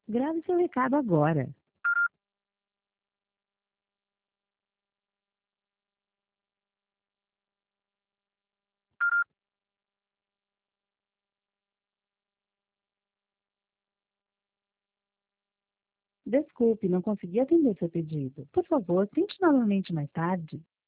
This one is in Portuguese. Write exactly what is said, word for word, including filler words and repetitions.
Grave seu recado agora. Desculpe, não consegui atender seu pedido. Por favor, tente novamente mais tarde.